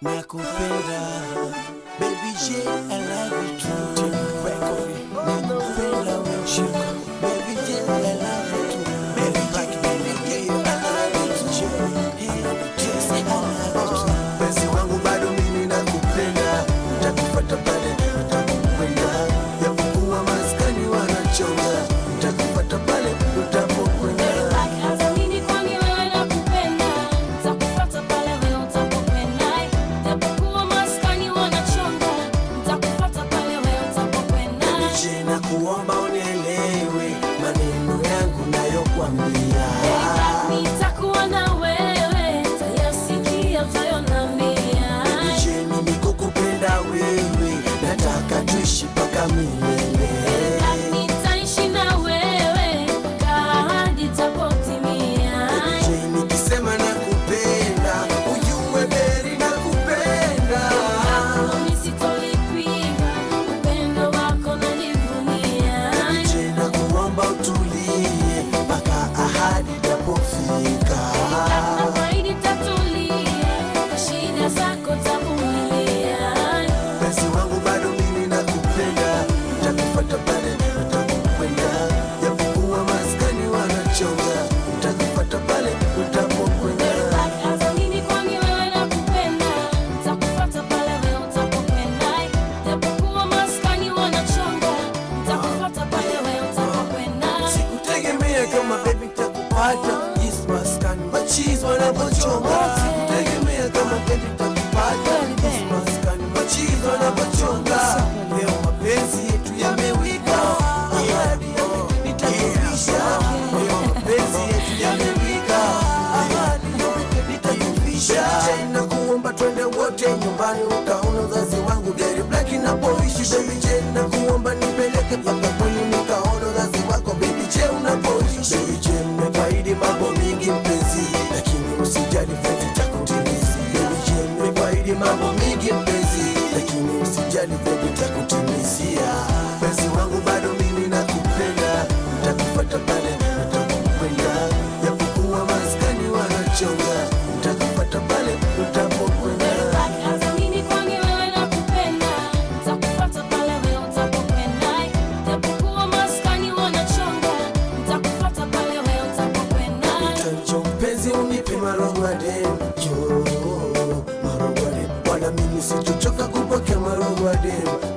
nakupenda baby J, I love you too. Nakupenda wewe baby J, I love you too. Baby J, I love you too. Yes, I love you too. Penzi wangu bado mimi nakupenda, nitakufuata pale utapokwenda, japokuwa maskani wanachonga, nitakufuata pale utapokwenda. Nakuomba unielewe maneno yangu nayokuambia. Nitakuwa na wewe, utayasikia utayonambia. Je, mimi kukupenda wewe, nataka tuishi mpaka milele. Nitaishi na wewe mpaka ahadi itapotimia. Je, nikisema nakupenda, ujue beri nakupenda. Mimi sitolipinga upendo wako najivunia. Je, nakuomba utulie mpaka ahadi itapofika. Naahidi tatulia, shida zako tavumilia. Penzi wangu bado mimi nakupenda, nitakufuata pale utapokwenda, japokuwa maskani wanachonga, nitakufuata pale utapokwenda. Hata mimi kwani wewe nakupenda, nitakufuata pale wewe utapokwenda. Japokuwa maskani wanachonga, nitakufuata pale wewe utapokwenda. Sikutegemea kama baby nitakupata, yes maskani machizi wanapochonga. Sikutegemea kama baby nitakupata, yes maskani machizi wanapochonga. Leo mapenzi yetu yamewika, ahadi nitakuvisha. Leo mapenzi yetu yamewika, ahadi nitakuvisha. Tena kuomba twende wote nyumbani ukaona uzazi wangu gari black inapoishi. Baby J, nakuomba nipeleke mpaka kwenu nikaona uzazi wako baby J unapoishi. Baby J, nimekuahidi mambo mingi mpenzi, lakini usijali vitu takutimizia. Baby J, nimekuahidi mambo mingi mpenzi, lakini usijali vitu takutimizia. Penzi wangu bado mimi nakupenda, nitakufuata pale utapokwenda, japokuwa maskani wanachonga, nitakufuata pale utapokwenda. Hata mimi kwani wewe nakupenda, nitakufuata pale wewe utapokwenda. Japokuwa maskani wanachonga, nitakufuata pale wewe utapokwenda. Chanjo mpenzi unipe marogwade, yo marogwade, wala mimi sitochoka kupokea marogwade.